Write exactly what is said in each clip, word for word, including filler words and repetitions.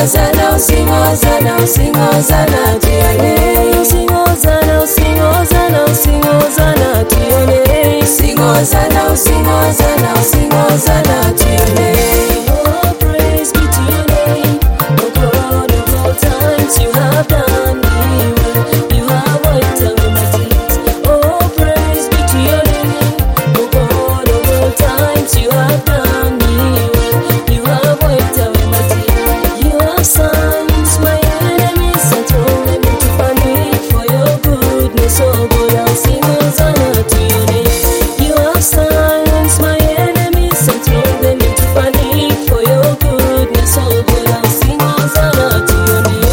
Singozana, singozana, singozana, tuyone. Singozana, singozana, singozana, tuyone. Singozana, singozana, singozana, tuyone. Oh, praise be to your name, oh God of all times. You have done me well, you have wiped away my tears. Oh, praise be to your name, oh God of all times. You have done me well, you have wiped away my tears. You have silenced my enemies and told them to panic for your goodness. Oh God, I'll sing Hosanna to your name. You have silenced my enemies and told them to panic for your goodness. Oh God, I'll sing Hosanna to your name.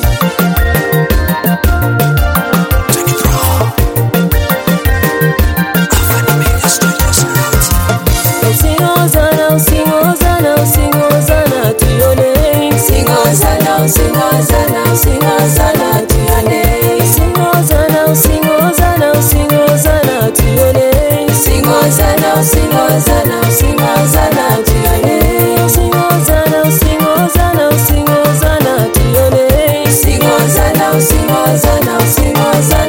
I'll sing Hosanna, I'll sing Hosanna, I'll sing Hosanna to your name. Singozana, singozana, singozana, tuyone. Sing Hosanna, sing Hosanna, sing Hosanna to your name. Singozana, singozana, singozana, tuyone. Sing Hosanna, sing Hosanna, sing Hosanna to your name. Singozana, singozana, singozana.